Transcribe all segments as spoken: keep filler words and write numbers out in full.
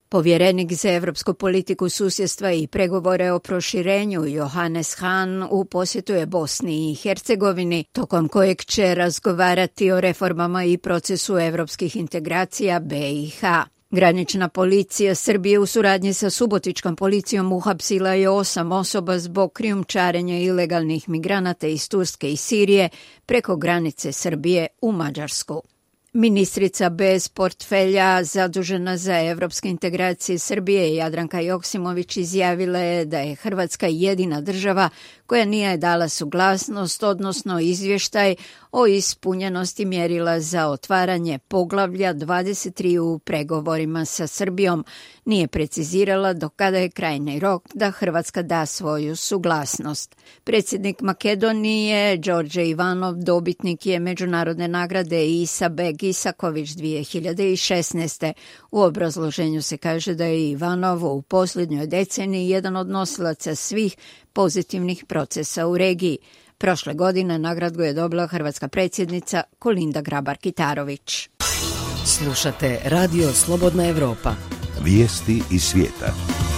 Povjerenik za evropsku politiku susjedstva i pregovore o proširenju Johannes Hahn u posjetu je Bosni i Hercegovini, tokom kojeg će razgovarati o reformama i procesu evropskih integracija B i H. Granična policija Srbije u suradnji sa subotičkom policijom uhapsila je osam osoba zbog krijumčarenja ilegalnih migranata iz Turske i Sirije preko granice Srbije u Mađarsku. Ministrica bez portfelja zadužena za evropske integracije Srbije Jadranka Joksimović izjavila je da je Hrvatska jedina država koja nije dala suglasnost, odnosno izvještaj o ispunjenosti mjerila za otvaranje poglavlja dvadeset tri u pregovorima sa Srbijom. Nije precizirala do kada je krajnji rok da Hrvatska da svoju suglasnost. Predsjednik Makedonije Đorđe Ivanov dobitnik je međunarodne nagrade Isabek Isaković dvije hiljade šesnaeste. U obrazloženju se kaže da je Ivanov u posljednjoj deceniji jedan od nosilaca svih pozitivnih procesa u regiji. Prošle godine nagradu je dobila hrvatska predsjednica Kolinda Grabar-Kitarović. Slušate Radio Slobodna Evropa. Vijesti iz svijeta.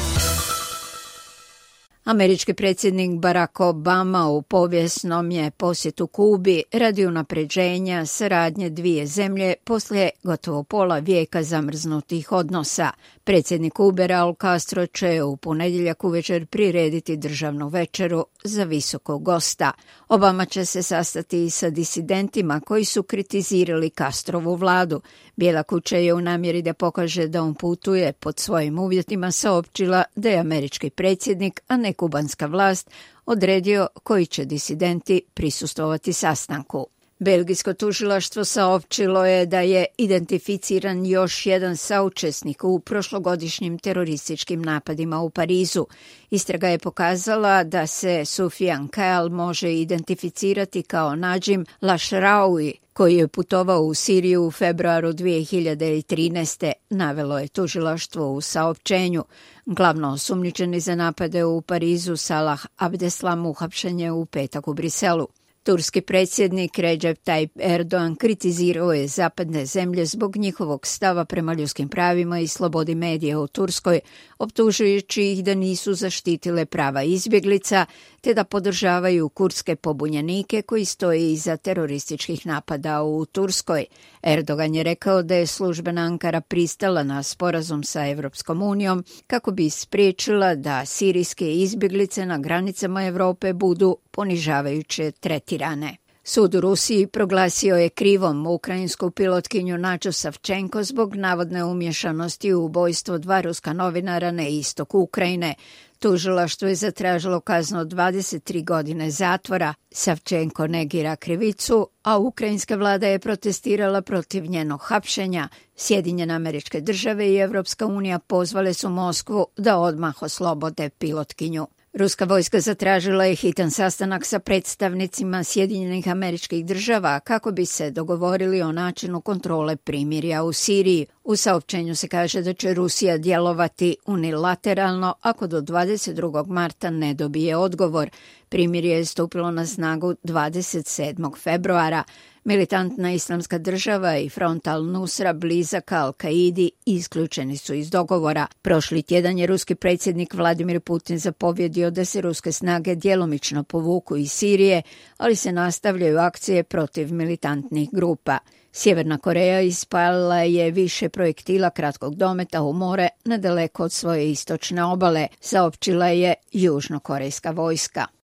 Američki predsjednik Barack Obama u povijesnom je posjetu Kubi radi unapređenja saradnje dvije zemlje poslije gotovo pola vijeka zamrznutih odnosa. Predsjednik Kube Raul Castro će u ponedjeljak uvečer prirediti državnu večeru za visokog gosta. Obama će se sastati i sa disidentima koji su kritizirali Castrovu vladu. Bijela kuća je u namjeri da pokaže da on putuje pod svojim uvjetima saopćila da je američki predsjednik, a ne kubanska vlast, odredio koji će disidenti prisustvovati sastanku. Belgijsko tužilaštvo saopćilo je da je identificiran još jedan saučesnik u prošlogodišnjim terorističkim napadima u Parizu. Istraga je pokazala da se Soufiane Kael može identificirati kao Nadjim Lashraoui, koji je putovao u Siriju u februaru dvije hiljade trinaeste, navelo je tužilaštvo u saopćenju. Glavno osumnjičeni za napade u Parizu Salah Abdeslam uhapšen je u petak u Briselu. Turski predsjednik Recep Tayyip Erdogan kritizirao je zapadne zemlje zbog njihovog stava prema ljudskim pravima i slobodi medija u Turskoj, optužujući ih da nisu zaštitile prava izbjeglica te da podržavaju kurdske pobunjenike koji stoje iza terorističkih napada u Turskoj. Erdogan je rekao da je službena Ankara pristala na sporazum sa Evropskom unijom kako bi spriječila da sirijske izbjeglice na granicama Europe budu ponižavajuće tretirane. Sud u Rusiji proglasio je krivom ukrajinsku pilotkinju Nadju Savčenko zbog navodne umješanosti u ubojstvo dva ruska novinara na istoku Ukrajine. Tužilaštvo je zatražilo kaznu od dvadeset tri godine zatvora. Savčenko negira krivicu, a ukrajinska vlada je protestirala protiv njenog hapšenja. Sjedinjene Američke Države i Evropska unija pozvale su Moskvu da odmah oslobode pilotkinju. Ruska vojska zatražila je hitan sastanak sa predstavnicima Sjedinjenih Američkih Država kako bi se dogovorili o načinu kontrole primirja u Siriji. U saopćenju se kaže da će Rusija djelovati unilateralno ako do dvadeset drugog marta ne dobije odgovor. Primirje je stupilo na snagu dvadeset sedmog februara. Militantna Islamska država i Front al-Nusra blizak Al-Kaidi isključeni su iz dogovora. Prošli tjedan je ruski predsjednik Vladimir Putin zapovjedio da se ruske snage djelomično povuku iz Sirije, ali se nastavljaju akcije protiv militantnih grupa. Sjeverna Koreja ispalila je više projektila kratkog dometa u more nedaleko od svoje istočne obale, saopćila je južnokorejska vojska.